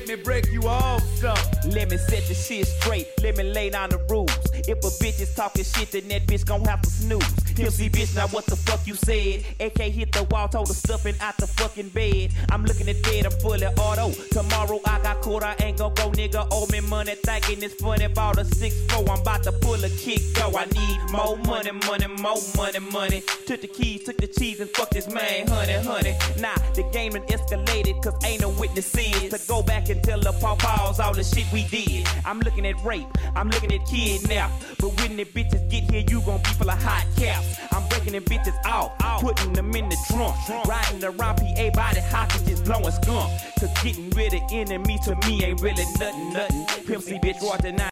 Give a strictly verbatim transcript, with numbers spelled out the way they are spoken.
Let me break you off some. Let me set the shit straight. Let me lay down the rules. If a bitch is talking shit, then that bitch gon' have to snooze. Pimp C bitch, now what the fuck you said? A K hit the wall, told her stuffing out the fucking bed. I'm looking at dead, I'm fully auto. Tomorrow I got caught, I ain't gon' go, nigga. Owe me money, thinking it's funny. Bought a six four, I'm about to pull a kick, go. I need more money, money, more money, money. Took the keys, took the cheese, and fuck this man, honey, honey. Nah, the game done escalated, cause ain't no witnesses to go back and tell the paw-paws all the shit we did. I'm looking at rape, I'm looking at kidnap. But when the bitches get here, you gon' be full of hot caps. I'm breaking them bitches out, putting them in the trunk. Riding around P A by the hostages, blowing skunk. Cause getting rid of enemies to me ain't really nothing, nothing. Pimp C bitch, Roy tonight.